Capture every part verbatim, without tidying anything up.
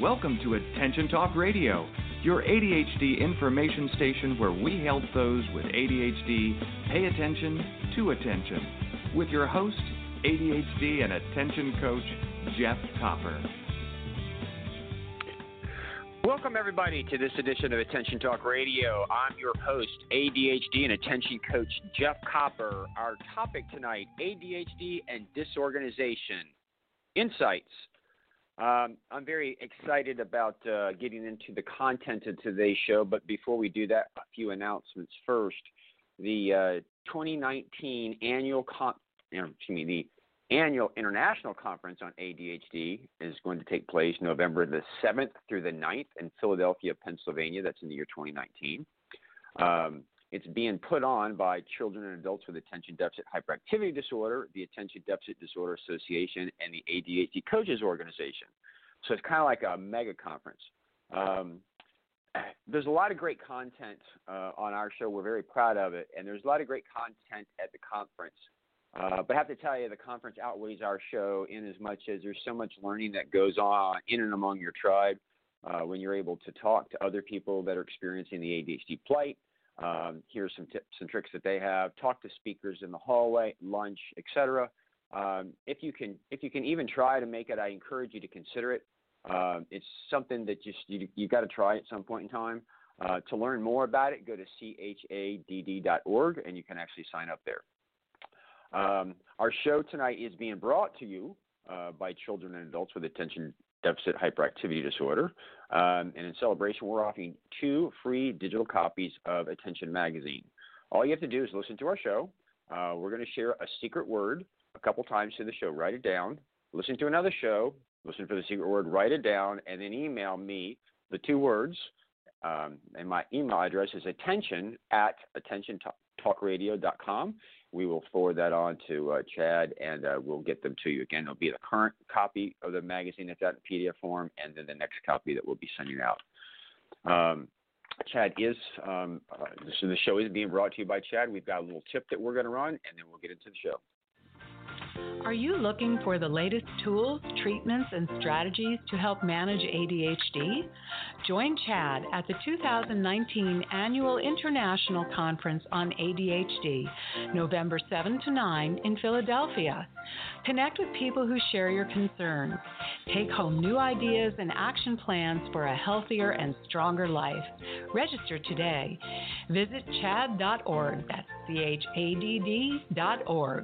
Welcome to Attention Talk Radio, your A D H D information station where we help those with A D H D pay attention to attention. With your host, A D H D and attention coach, Jeff Copper. Welcome, everybody, to this edition of Attention Talk Radio. I'm your host, A D H D and attention coach, Jeff Copper. Our topic tonight, A D H D and disorganization. Insights. Um, I'm very excited about uh, getting into the content of today's show, but before we do that, a few announcements first. The uh, twenty nineteen annual, con- excuse me, the annual International Conference on A D H D is going to take place November the seventh through the ninth in Philadelphia, Pennsylvania. That's in the year twenty nineteen. Um, it's being put on by children and adults with attention deficit hyperactivity disorder, the Attention Deficit Disorder Association, and the A D H D Coaches Organization. So it's kind of like a mega conference. Um, there's a lot of great content uh, on our show. We're very proud of it, and there's a lot of great content at the conference. Uh, but I have to tell you, the conference outweighs our show in as much as there's so much learning that goes on in and among your tribe uh, when you're able to talk to other people that are experiencing the A D H D plight. Um, here's some tips and tricks that they have. Talk to speakers in the hallway, lunch, et cetera. Um, if you can, if you can even try to make it, I encourage you to consider it. Uh, it's something that just you you got to try at some point in time. Uh, to learn more about it, go to C H A D D dot org and you can actually sign up there. Um, our show tonight is being brought to you uh, by children and adults with attention deficit hyperactivity disorder. Um, and in celebration, we're offering two free digital copies of Attention Magazine. All you have to do is listen to our show. Uh, we're going to share a secret word a couple times to the show. Write it down. Listen to another show. Listen for the secret word. Write it down. And then email me the two words. Um, and my email address is attention at attention talk radio dot com. We will forward that on to uh, Chad, and uh, we'll get them to you. Again, it'll be the current copy of the magazine that's out in P D F form, and then the next copy that we'll be sending out. Um, Chad is, um, uh, so the show is being brought to you by Chad. We've got a little tip that we're going to run, and then we'll get into the show. Are you looking for the latest tools, treatments, and strategies to help manage A D H D? Join Chad at the two thousand nineteen Annual International Conference on A D H D, November seventh to ninth in Philadelphia. Connect with people who share your concerns. Take home new ideas and action plans for a healthier and stronger life. Register today. Visit chad dot org. That's C H A D D dot org.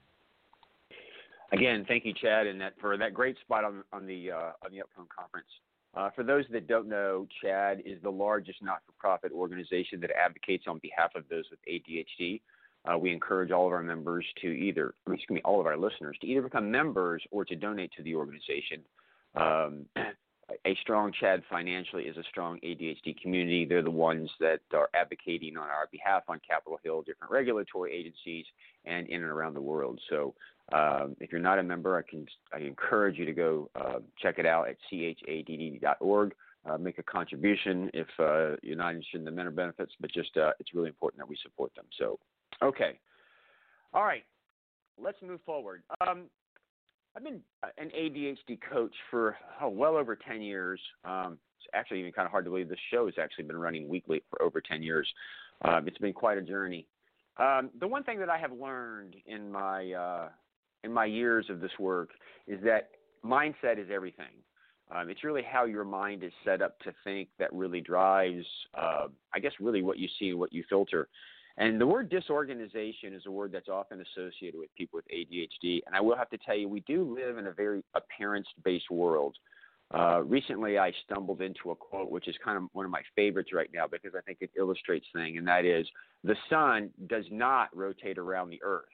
Again, thank you, Chad, and that for that great spot on on the uh, on the upcoming conference. Uh, for those that don't know, Chad is the largest not-for-profit organization that advocates on behalf of those with A D H D. Uh, we encourage all of our members to either, excuse me, all of our listeners to either become members or to donate to the organization. Um, a strong Chad financially is a strong A D H D community. They're the ones that are advocating on our behalf on Capitol Hill, different regulatory agencies, and in and around the world. So um, if you're not a member, I can I encourage you to go uh, check it out at C H A D D dot org. Uh, make a contribution if uh, you're not interested in the member benefits, but just uh, it's really important that we support them. So, okay. All right. Let's move forward. Um, I've been an A D H D coach for oh, well over ten years. Um, it's actually even kind of hard to believe this show has actually been running weekly for over ten years. Um, it's been quite a journey. Um, the one thing that I have learned in my uh, in my years of this work is that mindset is everything. Um, it's really how your mind is set up to think that really drives, uh, I guess, really what you see and what you filter. And the word disorganization is a word that's often associated with people with A D H D. And I will have to tell you, we do live in a very appearance-based world. Uh, recently, I stumbled into a quote, which is kind of one of my favorites right now because I think it illustrates things, and that is, the sun does not rotate around the earth,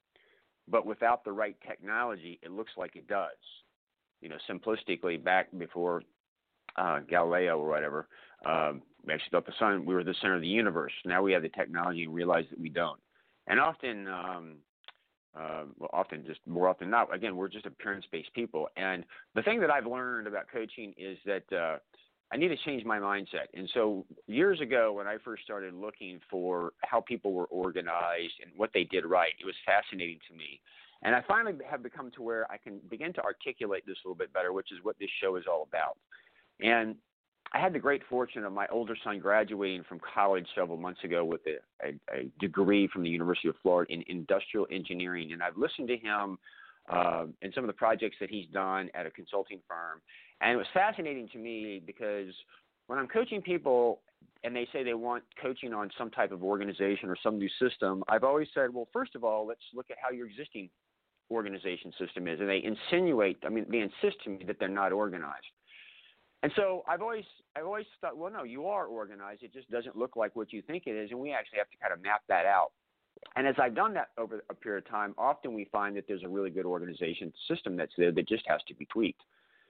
but without the right technology, it looks like it does. You know, simplistically, back before uh, Galileo or whatever, um, we actually thought the sun, we were the center of the universe. Now we have the technology and realize that we don't. And often, um, uh, well, often just more often not, again, we're just appearance-based people. And the thing that I've learned about coaching is that uh, I need to change my mindset. And so years ago, when I first started looking for how people were organized and what they did right, it was fascinating to me. And I finally have become to where I can begin to articulate this a little bit better, which is what this show is all about. And I had the great fortune of my older son graduating from college several months ago with a, a, a degree from the University of Florida in industrial engineering. And I've listened to him uh, in some of the projects that he's done at a consulting firm. And it was fascinating to me because when I'm coaching people and they say they want coaching on some type of organization or some new system, I've always said, well, first of all, let's look at how your existing organization system is. And they insinuate, I mean, they insist to me that they're not organized. And so I've always I've always thought, well, no, you are organized. It just doesn't look like what you think it is, and we actually have to kind of map that out. And as I've done that over a period of time, often we find that there's a really good organization system that's there that just has to be tweaked.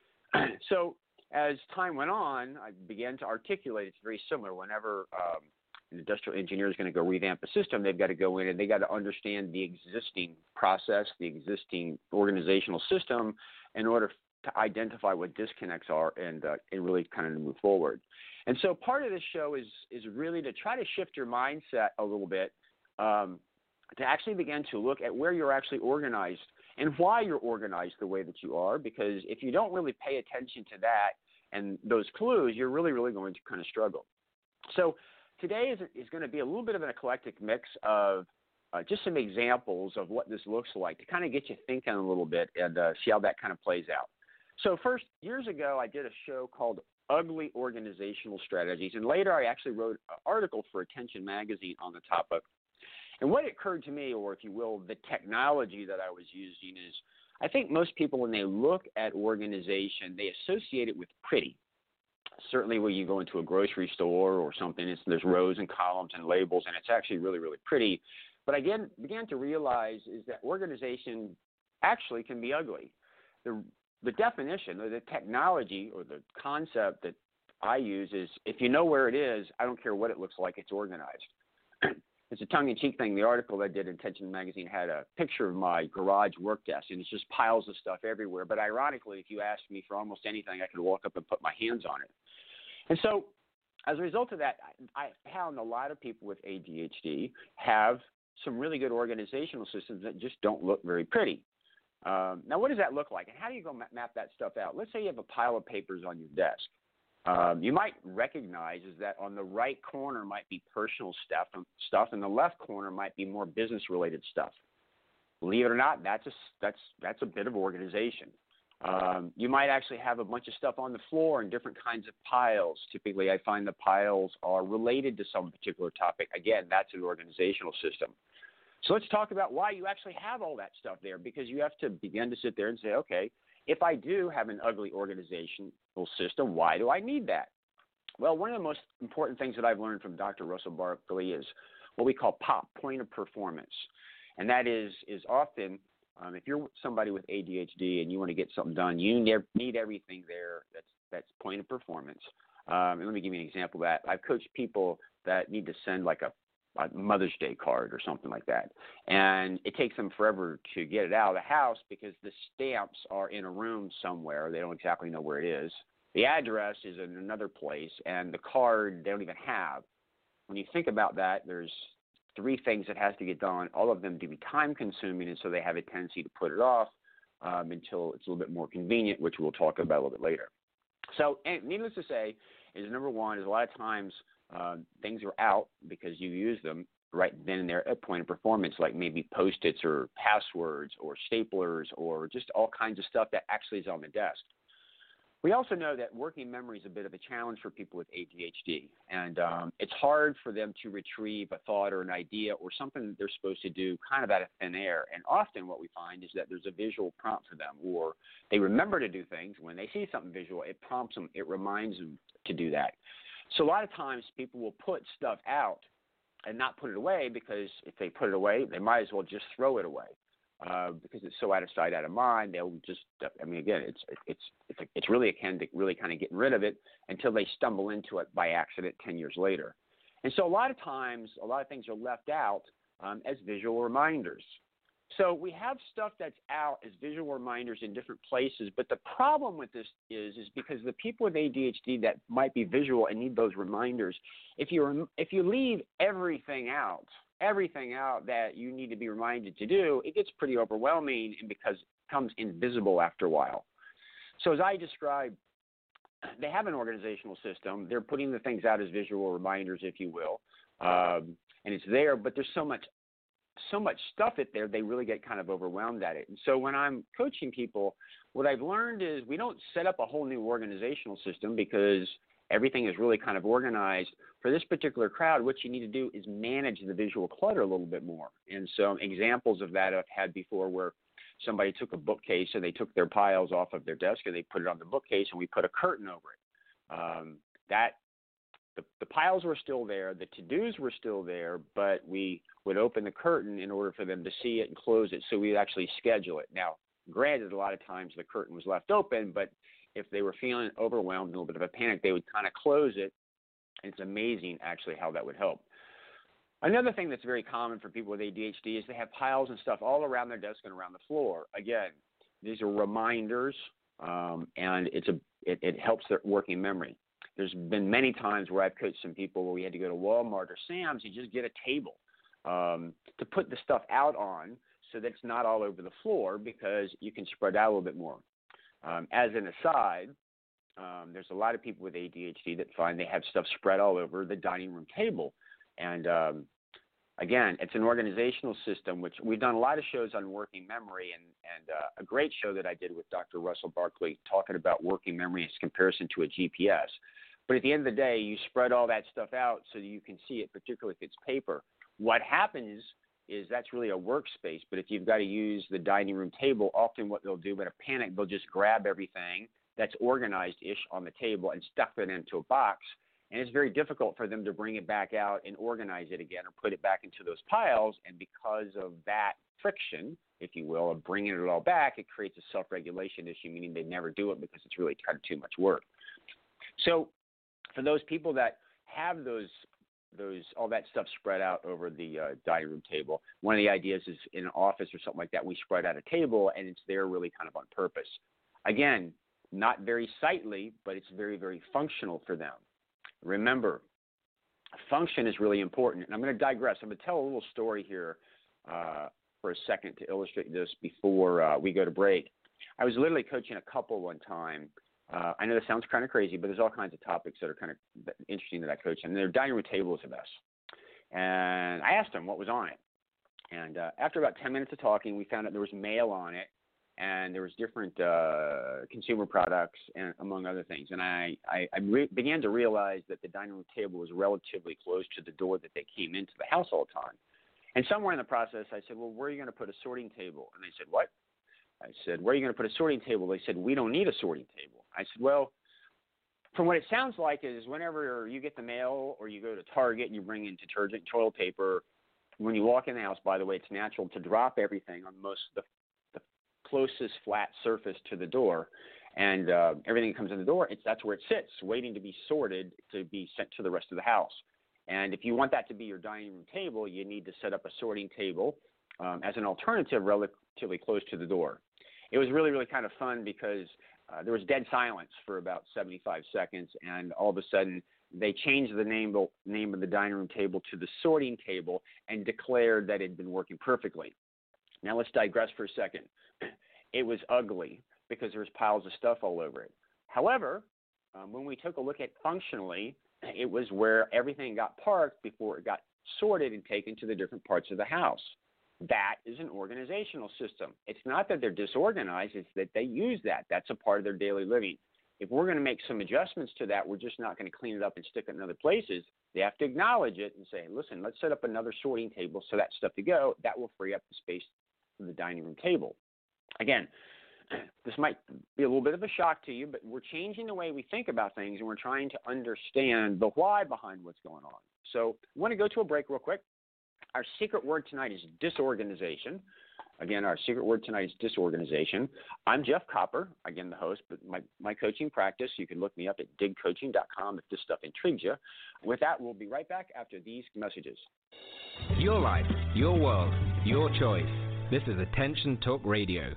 So as time went on, I began to articulate it's very similar. Whenever um, an industrial engineer is going to go revamp a system, they've got to go in and they've got to understand the existing process, the existing organizational system in order to identify what disconnects are and uh, and really kind of move forward. And so part of this show is is really to try to shift your mindset a little bit, um, to actually begin to look at where you're actually organized and why you're organized the way that you are, because if you don't really pay attention to that and those clues, you're really, really going to kind of struggle. So today is, is going to be a little bit of an eclectic mix of uh, just some examples of what this looks like to kind of get you thinking a little bit and uh, see how that kind of plays out. So first, years ago, I did a show called Ugly Organizational Strategies, and later I actually wrote an article for Attention Magazine on the topic. And what occurred to me, or if you will, the technology that I was using is, I think most people, when they look at organization, they associate it with pretty. Certainly when you go into a grocery store or something, it's, there's rows and columns and labels, and it's actually really, really pretty. But I again, began to realize is that organization actually can be ugly. The, the definition or the technology or the concept that I use is if you know where it is, I don't care what it looks like, it's organized. It's a tongue-in-cheek thing. The article I did in Attention Magazine had a picture of my garage work desk, and it's just piles of stuff everywhere. But ironically, if you asked me for almost anything, I could walk up and put my hands on it. And so as a result of that, I found a lot of people with A D H D have some really good organizational systems that just don't look very pretty. Um, now, what does that look like? And how do you go map that stuff out? Let's say you have a pile of papers on your desk. Um, you might recognize is that on the right corner might be personal stuff, stuff, and the left corner might be more business-related stuff. Believe it or not, that's a, that's, that's a bit of organization. Um, you might actually have a bunch of stuff on the floor in different kinds of piles. Typically, I find the piles are related to some particular topic. Again, that's an organizational system. So let's talk about why you actually have all that stuff there, because you have to begin to sit there and say, okay, if I do have an ugly organizational system, why do I need that? Well, one of the most important things that I've learned from Doctor Russell Barkley is what we call POP, point of performance. And that is, is often, um, if you're somebody with A D H D and you want to get something done, you need everything there that's, that's point of performance. Um, and let me give you an example of that. I've coached people that need to send like a a Mother's Day card or something like that. And it takes them forever to get it out of the house because the stamps are in a room somewhere. They don't exactly know where it is. The address is in another place, and the card they don't even have. When you think about that, there's three things that has to get done, all of them to be time-consuming, and so they have a tendency to put it off um, until it's a little bit more convenient, which we'll talk about a little bit later. So needless to say is, number one, is a lot of times Uh, things are out because you use them right then and there at point of performance, like maybe Post-its or passwords or staplers or just all kinds of stuff that actually is on the desk. We also know that working memory is a bit of a challenge for people with A D H D, and um, it's hard for them to retrieve a thought or an idea or something that they're supposed to do kind of out of thin air. And often what we find is that there's a visual prompt for them, or they remember to do things. When they see something visual, it prompts them, it reminds them to do that. So a lot of times people will put stuff out and not put it away, because if they put it away, they might as well just throw it away uh, because it's so out of sight, out of mind. They'll just, I mean, again, it's it's it's it's really akin to really kind of getting rid of it until they stumble into it by accident ten years later. And so a lot of times, a lot of things are left out um, as visual reminders. So we have stuff that's out as visual reminders in different places, but the problem with this is, is because the people with A D H D that might be visual and need those reminders, if you if you leave everything out, everything out that you need to be reminded to do, it gets pretty overwhelming, and because it becomes invisible after a while. So as I described they have an organizational system. They're putting the things out as visual reminders, if you will, um, and it's there. But there's so much, so much stuff in there. They really get kind of overwhelmed at it. And so when I'm coaching people, what I've learned is we don't set up a whole new organizational system because everything is really kind of organized. For this particular crowd, what you need to do is manage the visual clutter a little bit more. And so examples of that I've had before where somebody took a bookcase and they took their piles off of their desk and they put it on the bookcase and we put a curtain over it. Um, that the, the piles were still there, the to-dos were still there, but we would open the curtain in order for them to see it and close it, so we'd actually schedule it. Now, granted, a lot of times the curtain was left open, but if they were feeling overwhelmed, a little bit of a panic, they would kind of close it. And it's amazing, actually, how that would help. Another thing that's very common for people with A D H D is they have piles and stuff all around their desk and around the floor. Again, these are reminders, um, and it's a it, it helps their working memory. There's been many times where I've coached some people where we had to go to Walmart or Sam's and just get a table um, to put the stuff out on so that it's not all over the floor because you can spread out a little bit more. Um, as an aside, um, there's a lot of people with A D H D that find they have stuff spread all over the dining room table. And, um, again, it's an organizational system, which we've done a lot of shows on working memory, and, and uh, a great show that I did with Doctor Russell Barkley talking about working memory in comparison to a G P S. But at the end of the day, you spread all that stuff out so that you can see it, particularly if it's paper. What happens is that's really a workspace, but if you've got to use the dining room table, often what they'll do in a panic, they'll just grab everything that's organized-ish on the table and stuff it into a box. And it's very difficult for them to bring it back out and organize it again or put it back into those piles. And because of that friction, if you will, of bringing it all back, it creates a self-regulation issue, meaning they never do it because it's really kind of too much work. So for those people that have those those all that stuff spread out over the uh, dining room table, one of the ideas is in an office or something like that, we spread out a table and it's there really kind of on purpose. Again, not very sightly, but it's very, very functional for them. Remember, function is really important. And I'm going to digress. I'm going to tell a little story here uh, for a second to illustrate this before uh, we go to break. I was literally coaching a couple one time. Uh, I know this sounds kind of crazy, but there's all kinds of topics that are kind of interesting that I coach. And their dining room table is a mess. And I asked them what was on it. And uh, after about ten minutes of talking, we found out there was mail on it. And there was different uh, consumer products, and among other things. And I, I, I re- began to realize that the dining room table was relatively close to the door that they came into the house all the time. And somewhere in the process, I said, well, where are you going to put a sorting table? And they said, what? I said, where are you going to put a sorting table? They said, we don't need a sorting table. I said, well, from what it sounds like is whenever you get the mail or you go to Target and you bring in detergent, toilet paper, when you walk in the house, by the way, it's natural to drop everything on most of the closest flat surface to the door, and uh, everything that comes in the door, it's, that's where it sits, waiting to be sorted to be sent to the rest of the house. And if you want that to be your dining room table, you need to set up a sorting table um, as an alternative relatively close to the door. It was really, really kind of fun because uh, there was dead silence for about seventy-five seconds, and all of a sudden they changed the name, name of the dining room table to the sorting table and declared that it had been working perfectly. Now let's digress for a second. It was ugly because there was piles of stuff all over it. However, um, when we took a look at functionally, it was where everything got parked before it got sorted and taken to the different parts of the house. That is an organizational system. It's not that they're disorganized, it's that they use that. That's a part of their daily living. If we're going to make some adjustments to that, we're just not going to clean it up and stick it in other places. They have to acknowledge it and say, listen, let's set up another sorting table so that stuff to go. That will free up the space for the dining room table. Again, this might be a little bit of a shock to you, but we're changing the way we think about things, and we're trying to understand the why behind what's going on. So I want to go to a break real quick. Our secret word tonight is disorganization. Again, our secret word tonight is disorganization. I'm Jeff Copper, again, the host, but my, my coaching practice, you can look me up at dig coaching dot com if this stuff intrigues you. With that, we'll be right back after these messages. Your life, your world, your choice. This is Attention Talk Radio.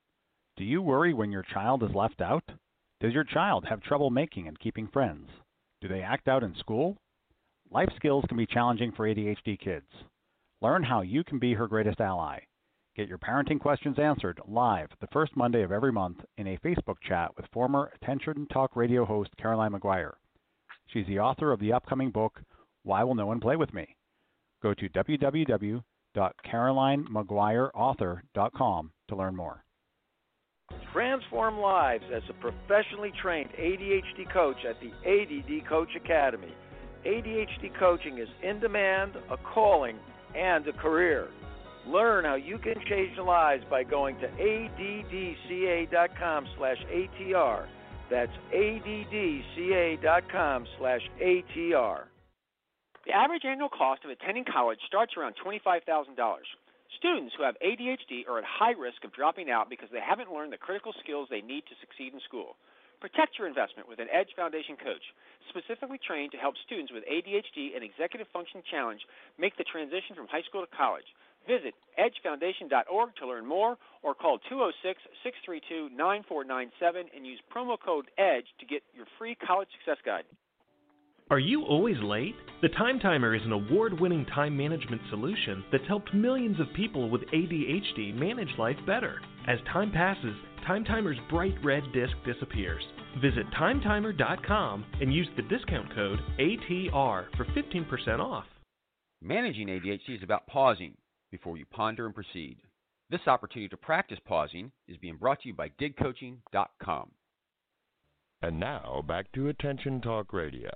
Do you worry when your child is left out? Does your child have trouble making and keeping friends? Do they act out in school? Life skills can be challenging for A D H D kids. Learn how you can be her greatest ally. Get your parenting questions answered live the first Monday of every month in a Facebook chat with former Attention Talk Radio host Caroline McGuire. She's the author of the upcoming book, Why Will No One Play With Me? Go to w w w dot caroline mcguire author dot com to learn more. Transform lives as a professionally trained A D H D coach at the A D D Coach Academy. A D H D coaching is in demand, a calling, and a career. Learn how you can change lives by going to A D D C A dot com slash A T R. That's A D D C A dot com slash A T R. The average annual cost of attending college starts around twenty-five thousand dollars. Students who have A D H D are at high risk of dropping out because they haven't learned the critical skills they need to succeed in school. Protect your investment with an Edge Foundation coach, specifically trained to help students with A D H D and executive function challenge make the transition from high school to college. Visit edge foundation dot org to learn more or call two oh six, six three two, nine four nine seven and use promo code EDGE to get your free college success guide. Are you always late? The Time Timer is an award-winning time management solution that's helped millions of people with A D H D manage life better. As time passes, Time Timer's bright red disc disappears. Visit time timer dot com and use the discount code A T R for fifteen percent off. Managing A D H D is about pausing before you ponder and proceed. This opportunity to practice pausing is being brought to you by dig coaching dot com. And now, back to Attention Talk Radio.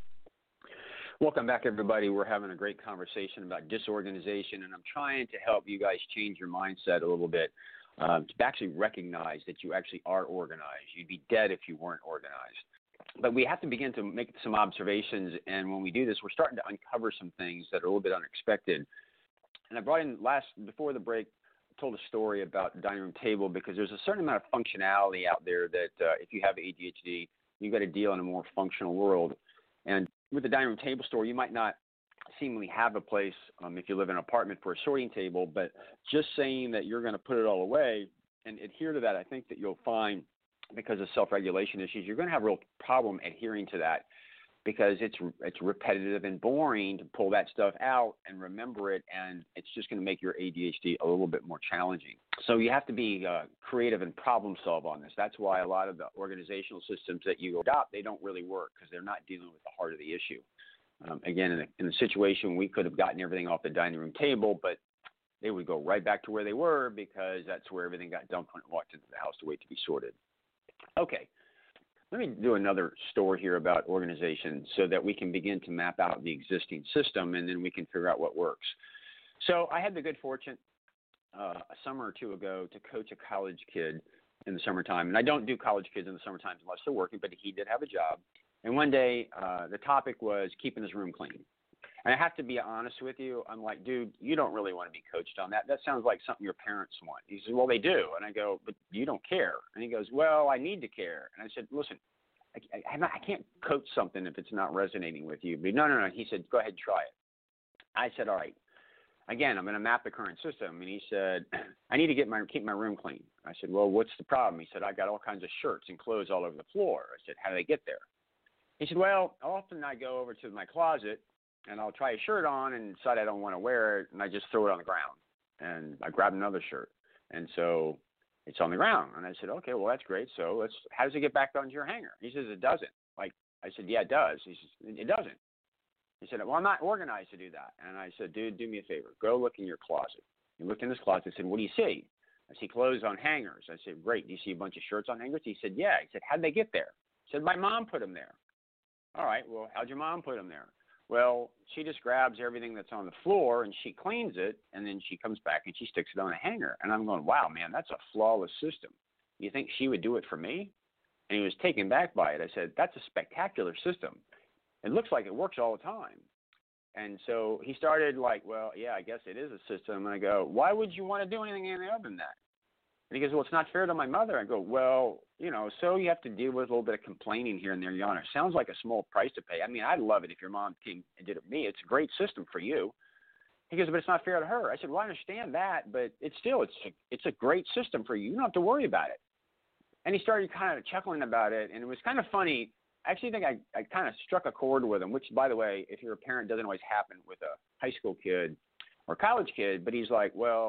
Welcome back, everybody. We're having a great conversation about disorganization, and I'm trying to help you guys change your mindset a little bit um, to actually recognize that you actually are organized. You'd be dead if you weren't organized. But we have to begin to make some observations, and when we do this, we're starting to uncover some things that are a little bit unexpected. And I brought in last, before the break, I told a story about the dining room table because there's a certain amount of functionality out there that uh, if you have A D H D, you've got to deal in a more functional world. And with the dining room table store, you might not seemingly have a place um, if you live in an apartment for a sorting table, but just saying that you're going to put it all away and adhere to that, I think that you'll find because of self-regulation issues, you're going to have a real problem adhering to that. Because it's it's repetitive and boring to pull that stuff out and remember it, and it's just going to make your A D H D a little bit more challenging. So you have to be uh, creative and problem solve on this. That's why a lot of the organizational systems that you adopt, they don't really work because they're not dealing with the heart of the issue. Um, again, in a, in a situation, we could have gotten everything off the dining room table, but they would go right back to where they were because that's where everything got dumped when it walked into the house to wait to be sorted. Okay. Let me do another story here about organization so that we can begin to map out the existing system and then we can figure out what works. So I had the good fortune uh, a summer or two ago to coach a college kid in the summertime. And I don't do college kids in the summertime unless they're working, but he did have a job. And one day uh, the topic was keeping his room clean. And I have to be honest with you. I'm like, dude, you don't really want to be coached on that. That sounds like something your parents want. He said, well, they do. And I go, but you don't care. And he goes, well, I need to care. And I said, listen, I, I, not, I can't coach something if it's not resonating with you. But no, no, no. He said, go ahead, try it. I said, all right. Again, I'm going to map the current system. And he said, I need to get my keep my room clean. I said, well, what's the problem? He said, I got all kinds of shirts and clothes all over the floor. I said, how do they get there? He said, well, often I go over to my closet and I'll try a shirt on and decide I don't want to wear it, and I just throw it on the ground. And I grab another shirt. And so it's on the ground. And I said, okay, well, that's great. So let's, how does it get back onto your hanger? He says, it doesn't. Like, I said, yeah, it does. He says, it doesn't. He said, well, I'm not organized to do that. And I said, dude, do me a favor. Go look in your closet. He looked in his closet and said, what do you see? I see clothes on hangers. I said, great. Do you see a bunch of shirts on hangers? He said, yeah. He said, how'd they get there? He said, my mom put them there. All right, well, how'd your mom put them there? Well, she just grabs everything that's on the floor and she cleans it, and then she comes back and she sticks it on a hanger. And I'm going, wow, man, that's a flawless system. You think she would do it for me? And he was taken back by it. I said, that's a spectacular system. It looks like it works all the time. And so he started like, well, yeah, I guess it is a system. And I go, why would you want to do anything any other than that? And he goes, well, it's not fair to my mother. I go, well, you know, so you have to deal with a little bit of complaining here and there, Your Honor. Sounds like a small price to pay. I mean, I'd love it if your mom came and did it for me. It's a great system for you. He goes, but it's not fair to her. I said, well, I understand that, but it's still, it's a, it's a great system for you. You don't have to worry about it. And he started kind of chuckling about it, and it was kind of funny. I actually think I, I kind of struck a chord with him, which, by the way, if you're a parent, doesn't always happen with a high school kid or college kid. But he's like, well,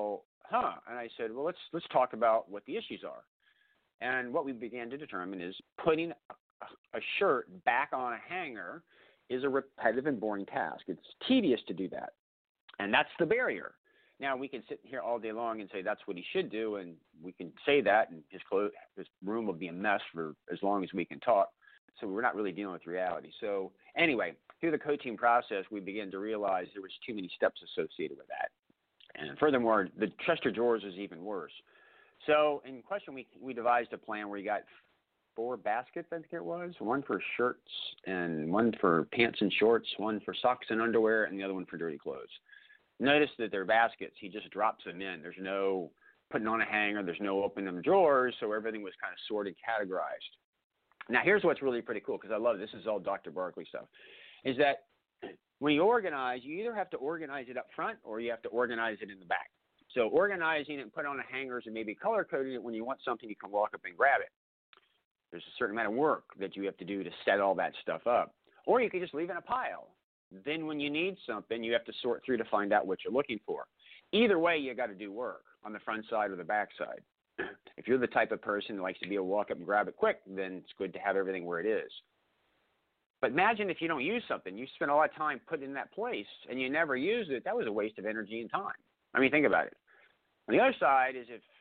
huh. And I said, well, let's let's talk about what the issues are. And what we began to determine is putting a, a shirt back on a hanger is a repetitive and boring task. It's tedious to do that. And that's the barrier. Now, we can sit here all day long and say that's what he should do, and we can say that, and his, clothes, his room will be a mess for as long as we can talk. So we're not really dealing with reality. So anyway, through the coaching process, we began to realize there was too many steps associated with that. And furthermore, the Chester drawers was even worse. So in question, we we devised a plan where you got four baskets, I think it was, one for shirts and one for pants and shorts, one for socks and underwear, and the other one for dirty clothes. Notice that they're baskets. He just drops them in. There's no putting on a hanger. There's no opening them drawers, so everything was kind of sorted, categorized. Now, here's what's really pretty cool, because I love it. This is all Doctor Barkley stuff, is that when you organize, you either have to organize it up front or you have to organize it in the back. So organizing it and put on the hangers and maybe color-coding it, when you want something, you can walk up and grab it. There's a certain amount of work that you have to do to set all that stuff up. Or you can just leave it in a pile. Then when you need something, you have to sort through to find out what you're looking for. Either way, you got to do work on the front side or the back side. If you're the type of person that likes to be able to walk up and grab it quick, then it's good to have everything where it is. But imagine if you don't use something. You spend all that time putting it in that place, and you never use it. That was a waste of energy and time. I mean, think about it. On the other side is if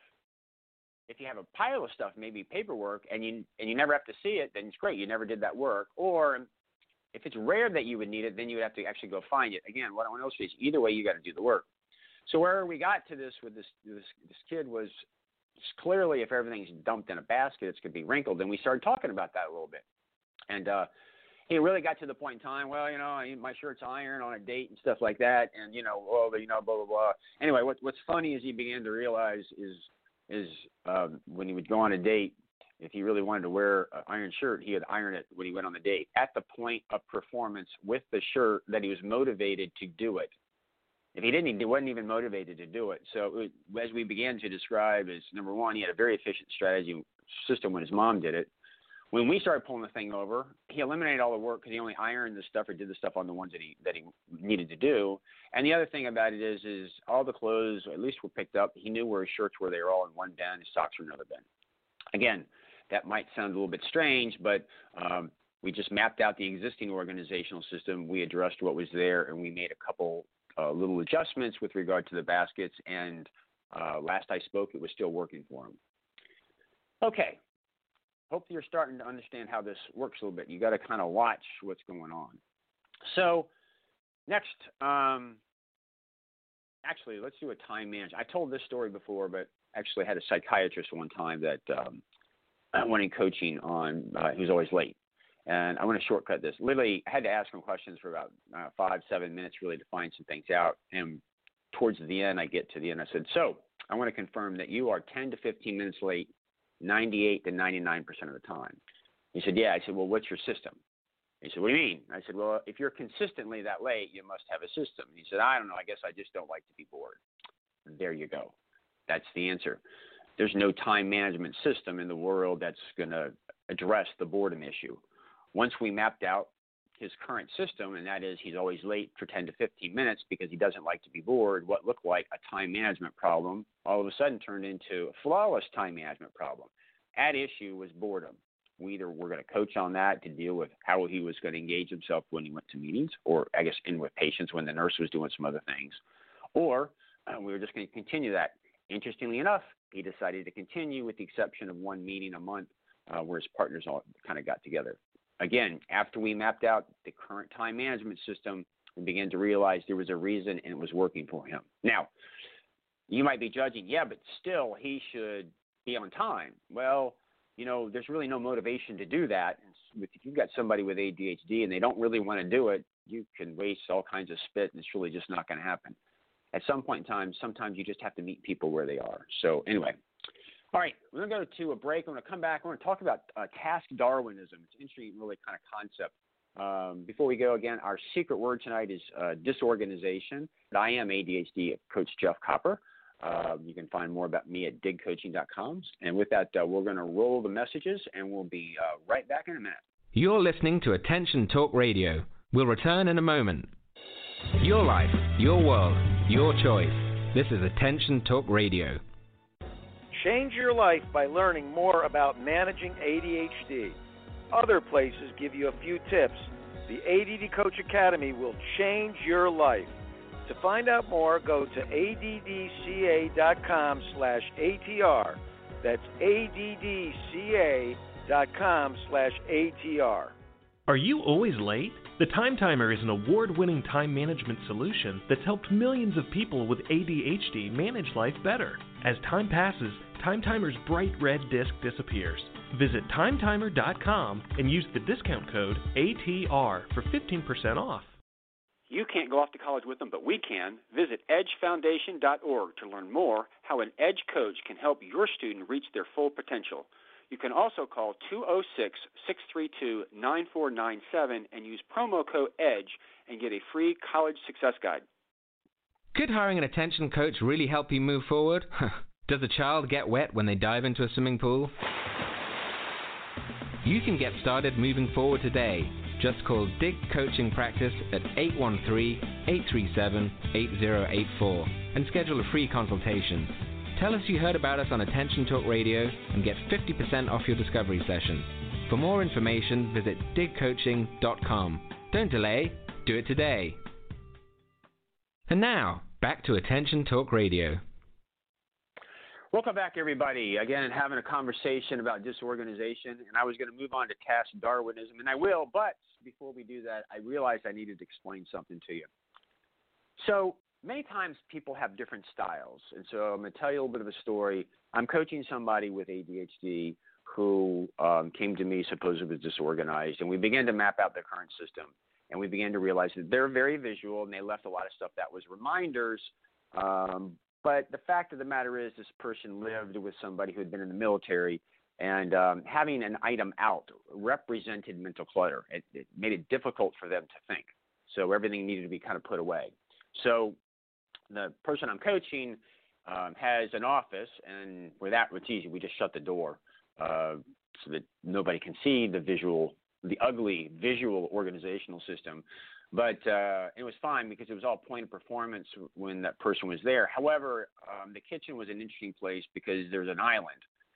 if you have a pile of stuff, maybe paperwork, and you and you never have to see it, then it's great. You never did that work. Or if it's rare that you would need it, then you would have to actually go find it. Again, what I want to illustrate is either way, you got to do the work. So where we got to this with this this, this kid was clearly if everything's dumped in a basket, it's going to be wrinkled. And we started talking about that a little bit. And uh, he really got to the point in time, well, you know, I need my shirt's iron on a date and stuff like that. And, you know, well, you know, blah, blah, blah. Anyway, what, what's funny is he began to realize is is um, when he would go on a date, if he really wanted to wear an iron shirt, he would iron it when he went on the date at the point of performance with the shirt that he was motivated to do it. If he didn't, he wasn't even motivated to do it. So it, as we began to describe, is number one, he had a very efficient strategy system when his mom did it. When we started pulling the thing over, he eliminated all the work because he only ironed the stuff or did the stuff on the ones that he that he needed to do. And the other thing about it is, is all the clothes, at least were picked up. He knew where his shirts were. They were all in one bin. His socks were in another bin. Again, that might sound a little bit strange, but um, we just mapped out the existing organizational system. We addressed what was there, and we made a couple uh, little adjustments with regard to the baskets. And uh, last I spoke, it was still working for him. Okay. Hope you're starting to understand how this works a little bit. You got to kind of watch what's going on. So next, um, actually, let's do a time management. I told this story before, but actually I had a psychiatrist one time that um, I went in coaching on. Uh, he was always late. And I want to shortcut this. Literally, I had to ask him questions for about uh, five, seven minutes really to find some things out. And towards the end, I get to the end. I said, so I want to confirm that you are ten to fifteen minutes late ninety-eight to ninety-nine percent of the time. He said, yeah. I said, well, what's your system? He said, what do you mean? I said, well, if you're consistently that late, you must have a system. He said, I don't know. I guess I just don't like to be bored. And there you go. That's the answer. There's no time management system in the world that's going to address the boredom issue. Once we mapped out his current system, and that is he's always late for ten to fifteen minutes because he doesn't like to be bored, what looked like a time management problem all of a sudden turned into a flawless time management problem. At issue was boredom. We either were going to coach on that to deal with how he was going to engage himself when he went to meetings, or I guess in with patients when the nurse was doing some other things, or uh, we were just going to continue that. Interestingly enough, he decided to continue with the exception of one meeting a month uh, where his partners all kind of got together. Again, after we mapped out the current time management system, we began to realize there was a reason and it was working for him. Now, you might be judging, yeah, but still he should be on time. Well, you know, there's really no motivation to do that. If you've got somebody with A D H D and they don't really want to do it, you can waste all kinds of spit and it's really just not going to happen. At some point in time, sometimes you just have to meet people where they are. So anyway. All right, we're going to go to a break. I'm going to come back. We're going to talk about uh, task Darwinism. It's an interesting, really kind of concept. Um, before we go, again, our secret word tonight is uh, disorganization. I am A D H D Coach Jeff Copper. Uh, you can find more about me at dig coaching dot com. And with that, uh, we're going to roll the messages, and we'll be uh, right back in a minute. You're listening to Attention Talk Radio. We'll return in a moment. Your life, your world, your choice. This is Attention Talk Radio. Change your life by learning more about managing A D H D. Other places give you a few tips. The A D D Coach Academy will change your life. To find out more, go to addca.com slash ATR. That's addca.com slash ATR. Are you always late? The Time Timer is an award-winning time management solution that's helped millions of people with A D H D manage life better. As time passes, Time Timer's bright red disc disappears. Visit time timer dot com and use the discount code A T R for fifteen percent off. You can't go off to college with them, but we can. Visit edge foundation dot org to learn more how an EDGE coach can help your student reach their full potential. You can also call two oh six, six three two, nine four nine seven and use promo code EDGE and get a free college success guide. Could hiring an attention coach really help you move forward? Does a child get wet when they dive into a swimming pool? You can get started moving forward today. Just call Dig Coaching Practice at eight one three, eight three seven, eight zero eight four and schedule a free consultation. Tell us you heard about us on Attention Talk Radio and get fifty percent off your discovery session. For more information, visit dig coaching dot com. Don't delay, do it today. And now, back to Attention Talk Radio. Welcome back, everybody. Again, having a conversation about disorganization, and I was going to move on to task Darwinism, and I will, but before we do that, I realized I needed to explain something to you. So many times people have different styles, and so I'm going to tell you a little bit of a story. I'm coaching somebody with A D H D who um, came to me supposedly disorganized, and we began to map out their current system, and we began to realize that they're very visual, and they left a lot of stuff that was reminders, um, but the fact of the matter is this person lived with somebody who had been in the military, and um, having an item out represented mental clutter. It, it made it difficult for them to think. So everything needed to be kind of put away. So the person I'm coaching um, has an office, and where that was easy, we just shut the door uh, so that nobody can see the visual, the ugly visual organizational system. But uh, it was fine because it was all point of performance when that person was there. However, um, the kitchen was an interesting place because there's an island.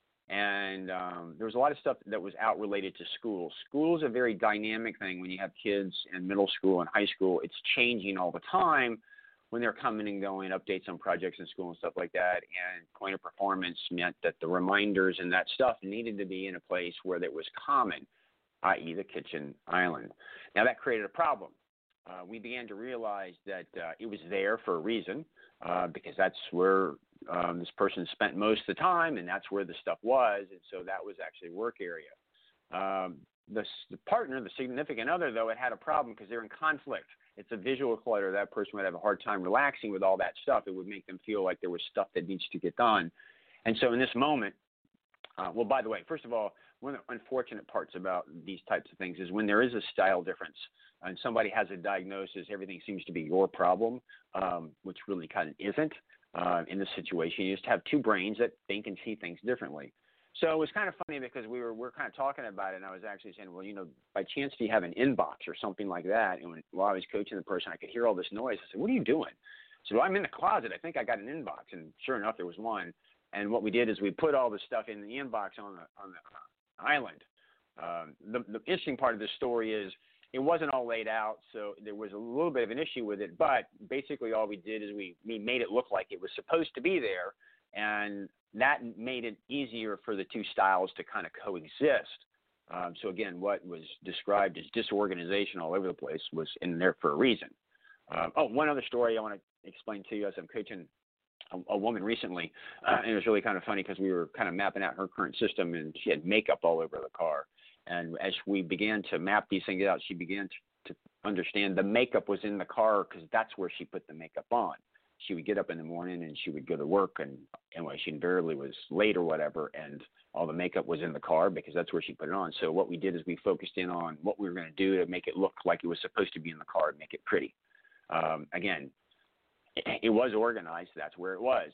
And um, there was a lot of stuff that was out related to school. School is a very dynamic thing when you have kids in middle school and high school. It's changing all the time when they're coming and going, updates on projects in school and stuff like that. And point of performance meant that the reminders and that stuff needed to be in a place where that was common, that is the kitchen island. Now, that created a problem. Uh, we began to realize that uh, it was there for a reason uh, because that's where um, this person spent most of the time, and that's where the stuff was, and so that was actually a work area. Um, the, the partner, the significant other, though, it had a problem because they're in conflict. It's a visual clutter. That person would have a hard time relaxing with all that stuff. It would make them feel like there was stuff that needs to get done. And so in this moment, uh, well, by the way, first of all, one of the unfortunate parts about these types of things is when there is a style difference and somebody has a diagnosis, everything seems to be your problem, um, which really kind of isn't uh, in this situation. You just have two brains that think and see things differently. So it was kind of funny because we were, we were kind of talking about it, and I was actually saying, well, you know, by chance do you have an inbox or something like that? And when, while I was coaching the person, I could hear all this noise. I said, what are you doing? I said, well, I'm in the closet. I think I got an inbox. And sure enough, there was one. And what we did is we put all the stuff in the inbox on the, on the uh, island. Um, the, the interesting part of this story is it wasn't all laid out, so there was a little bit of an issue with it. But basically all we did is we, we made it look like it was supposed to be there, and that made it easier for the two styles to kind of coexist. Um, so, again, what was described as disorganization all over the place was in there for a reason. Um, oh, one other story I want to explain to you as I'm coaching a, a woman recently, uh, and it was really kind of funny because we were kind of mapping out her current system, and she had makeup all over the car. And as we began to map these things out, she began to, to understand the makeup was in the car because that's where she put the makeup on. She would get up in the morning and she would go to work, and anyway, she invariably was late or whatever, and all the makeup was in the car because that's where she put it on. So what we did is we focused in on what we were going to do to make it look like it was supposed to be in the car and make it pretty. Um, again, it, it was organized. That's where it was.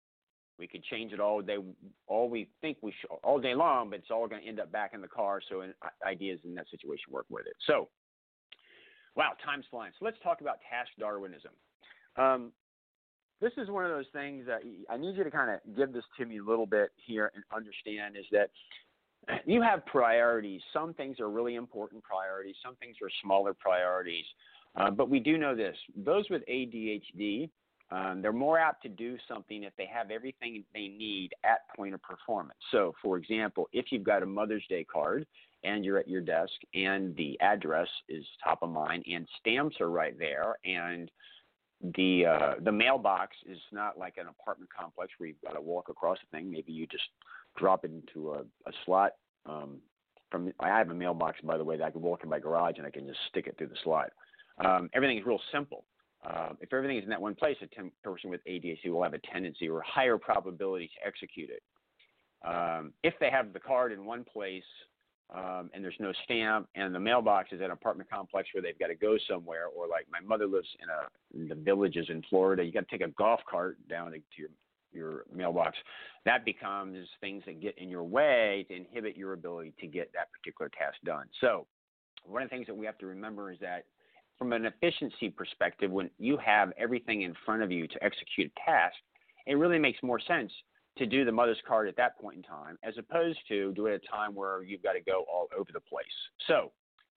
We could change it all day, all we think we should, all day long, but it's all going to end up back in the car. So in, ideas in that situation work with it. So, wow, time's flying. So let's talk about task Darwinism. Um, this is one of those things that I need you to kind of give this to me a little bit here and understand is that you have priorities. Some things are really important priorities. Some things are smaller priorities. Uh, but we do know this. Those with A D H D, um, they're more apt to do something if they have everything they need at point of performance. So, for example, if you've got a Mother's Day card and you're at your desk and the address is top of mind and stamps are right there and the uh, the mailbox is not like an apartment complex where you've got to walk across the thing. Maybe you just drop it into a, a slot. Um, from I have a mailbox, by the way, that I can walk in my garage and I can just stick it through the slot. Um, everything is real simple. Uh, if everything is in that one place, a ten, person with A D H D will have a tendency or higher probability to execute it. Um, if they have the card in one place um, and there's no stamp and the mailbox is at an apartment complex where they've got to go somewhere, or like my mother lives in, a, in the villages in Florida, you got to take a golf cart down to your your mailbox. That becomes things that get in your way to inhibit your ability to get that particular task done. So one of the things that we have to remember is that from an efficiency perspective, when you have everything in front of you to execute a task, it really makes more sense to do the mother's card at that point in time as opposed to do it at a time where you've got to go all over the place. So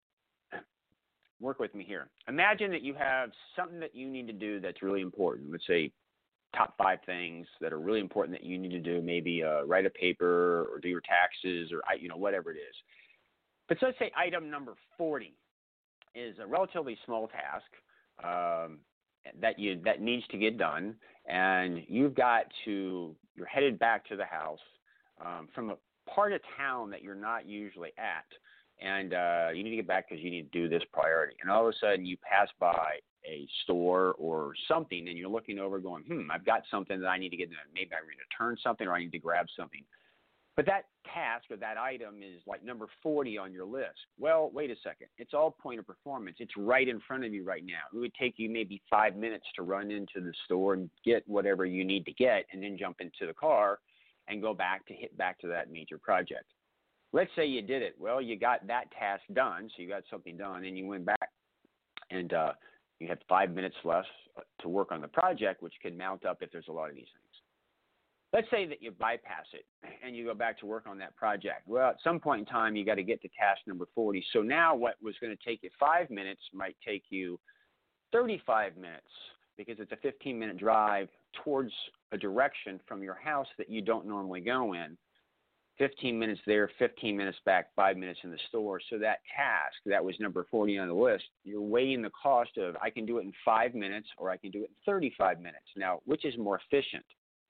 work with me here. Imagine that you have something that you need to do that's really important. Let's say top five things that are really important that you need to do, maybe uh, write a paper or do your taxes or, you know, whatever it is. But so let's say item number forty is a relatively small task um, that you that needs to get done, and you've got to, you're headed back to the house um, from a part of town that you're not usually at, and uh, you need to get back because you need to do this priority. And all of a sudden you pass by a store or something, and you're looking over going, hmm, I've got something that I need to get done. Maybe I need to return something or I need to grab something. But that task or that item is like number forty on your list. Well, wait a second. It's all point of performance. It's right in front of you right now. It would take you maybe five minutes to run into the store and get whatever you need to get and then jump into the car and go back to hit back to that major project. Let's say you did it. Well, you got that task done, so you got something done, and you went back and uh, you had five minutes left to work on the project, which can mount up if there's a lot of these things. Let's say that you bypass it and you go back to work on that project. Well, at some point in time, you got to get to task number forty. So now what was going to take you five minutes might take you thirty-five minutes because it's a fifteen-minute drive towards a direction from your house that you don't normally go in. fifteen minutes there, fifteen minutes back, five minutes in the store. So that task that was number forty on the list, you're weighing the cost of I can do it in five minutes or I can do it in thirty-five minutes. Now, which is more efficient?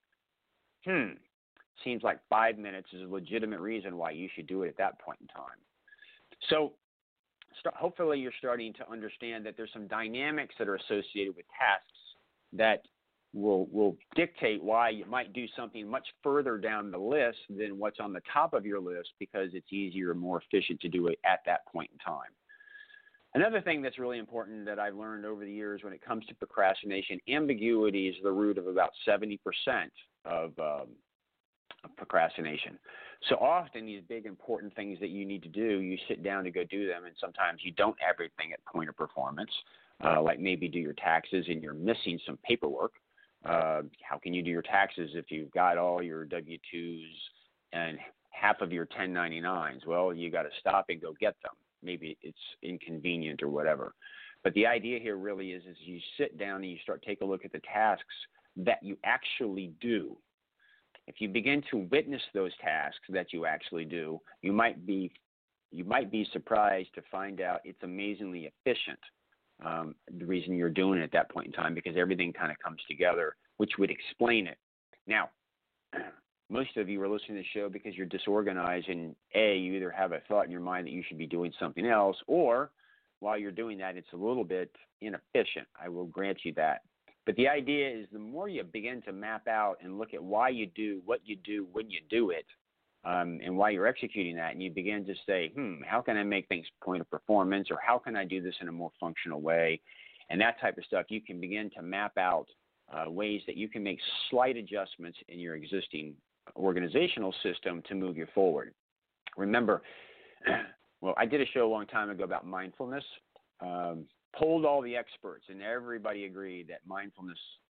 Hmm, seems like five minutes is a legitimate reason why you should do it at that point in time. So start, hopefully you're starting to understand that there's some dynamics that are associated with tasks that will will dictate why you might do something much further down the list than what's on the top of your list because it's easier and more efficient to do it at that point in time. Another thing that's really important that I've learned over the years when it comes to procrastination, ambiguity is the root of about seventy percent of, um, of procrastination. So often these big important things that you need to do, you sit down to go do them, and sometimes you don't have everything at point of performance, uh, like maybe do your taxes and you're missing some paperwork. Uh, how can you do your taxes if you've got all your W two's and half of your ten ninety-nines? Well, you got to stop and go get them. Maybe it's inconvenient or whatever. But the idea here really is, is you sit down and you start take a look at the tasks that you actually do. If you begin to witness those tasks that you actually do, you might be you might be surprised to find out it's amazingly efficient. Um, the reason you're doing it at that point in time, because everything kind of comes together, which would explain it. Now, most of you are listening to the show because you're disorganized, and A, you either have a thought in your mind that you should be doing something else, or while you're doing that, it's a little bit inefficient. I will grant you that. But the idea is the more you begin to map out and look at why you do what you do when you do it, um, and why you're executing that, and you begin to say, hmm, how can I make things point of performance, or how can I do this in a more functional way, and that type of stuff, you can begin to map out uh, ways that you can make slight adjustments in your existing organizational system to move you forward. Remember, well, I did a show a long time ago about mindfulness. Um, polled all the experts, and everybody agreed that mindfulness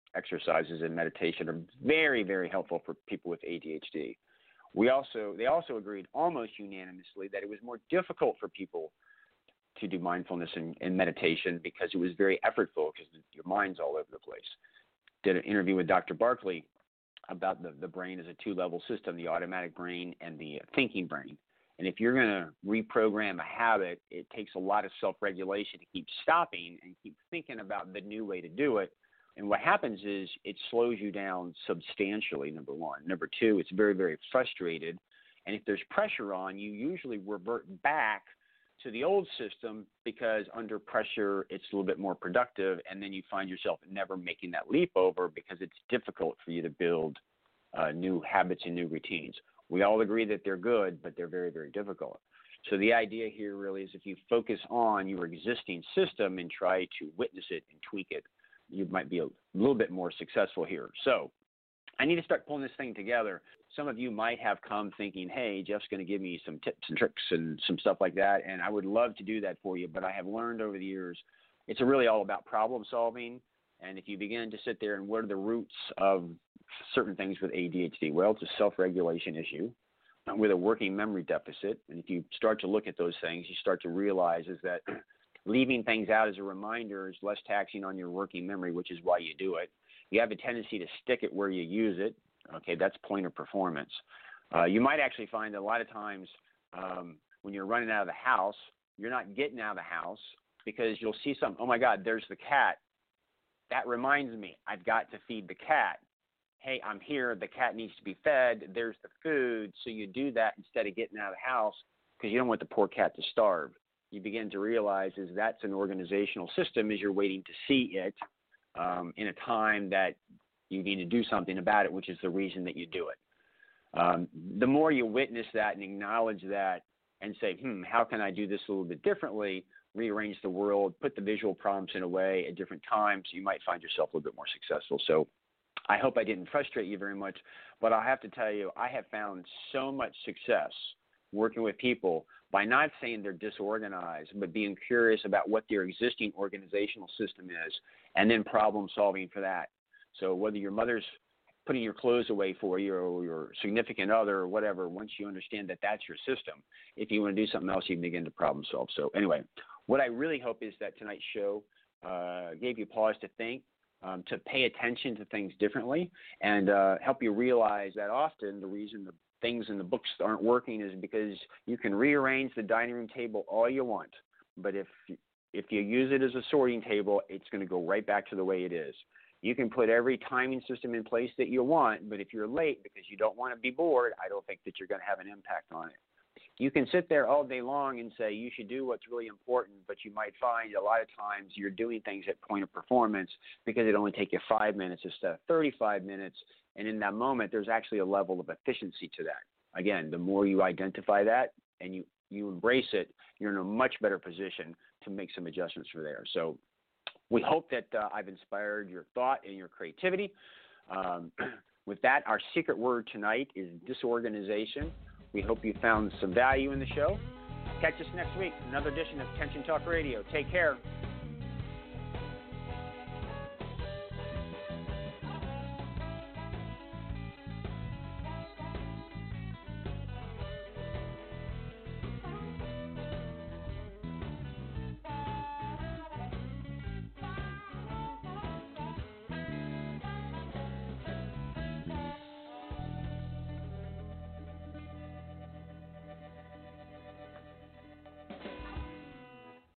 exercises and meditation are very, very helpful for people with A D H D. We also, they also agreed almost unanimously that it was more difficult for people to do mindfulness and, and meditation because it was very effortful because your mind's all over the place. Did an interview with Doctor Barkley about the, the brain as a two-level system, the automatic brain and the thinking brain. And if you're going to reprogram a habit, it takes a lot of self-regulation to keep stopping and keep thinking about the new way to do it. And what happens is it slows you down substantially, number one. Number two, it's very, very frustrated. And if there's pressure on, you usually revert back to the old system because under pressure, it's a little bit more productive. And then you find yourself never making that leap over because it's difficult for you to build uh, new habits and new routines. We all agree that they're good, but they're very, very difficult. So the idea here really is if you focus on your existing system and try to witness it and tweak it, you might be a little bit more successful here. So I need to start pulling this thing together. Some of you might have come thinking, hey, Jeff's going to give me some tips and tricks and some stuff like that, and I would love to do that for you, but I have learned over the years it's really all about problem solving. And if you begin to sit there and what are the roots of certain things with A D H D? Well, it's a self-regulation issue with a working memory deficit. And if you start to look at those things, you start to realize is that leaving things out as a reminder is less taxing on your working memory, which is why you do it. You have a tendency to stick it where you use it. Okay, that's point of performance. Uh, you might actually find that a lot of times um, when you're running out of the house, you're not getting out of the house because you'll see something. Oh, my God, there's the cat. That reminds me, I've got to feed the cat. Hey, I'm here. The cat needs to be fed. There's the food. So you do that instead of getting out of the house because you don't want the poor cat to starve. You begin to realize is that's an organizational system as you're waiting to see it um, in a time that you need to do something about it, which is the reason that you do it. Um, the more you witness that and acknowledge that and say, hmm, how can I do this a little bit differently, rearrange the world, put the visual prompts in a way at different times, you might find yourself a little bit more successful. So I hope I didn't frustrate you very much, but I'll have to tell you, I have found so much success working with people by not saying they're disorganized, but being curious about what their existing organizational system is and then problem solving for that. So whether your mother's putting your clothes away for you or your significant other or whatever, once you understand that that's your system, if you want to do something else, you can begin to problem solve. So anyway, what I really hope is that tonight's show uh, gave you pause to think, um, to pay attention to things differently, and uh, help you realize that often the reason the things in the books aren't working is because you can rearrange the dining room table all you want, but if if you use it as a sorting table, it's going to go right back to the way it is. You can put every timing system in place that you want, but if you're late because you don't want to be bored, I don't think that you're going to have an impact on it. You can sit there all day long and say you should do what's really important, but you might find a lot of times you're doing things at point of performance because it only takes you five minutes instead of thirty-five minutes, and in that moment, there's actually a level of efficiency to that. Again, the more you identify that and you, you embrace it, you're in a much better position to make some adjustments from there. So we hope that uh, I've inspired your thought and your creativity. Um, with that, our secret word tonight is disorganization. We hope you found some value in the show. Catch us next week, another edition of Attention Talk Radio. Take care.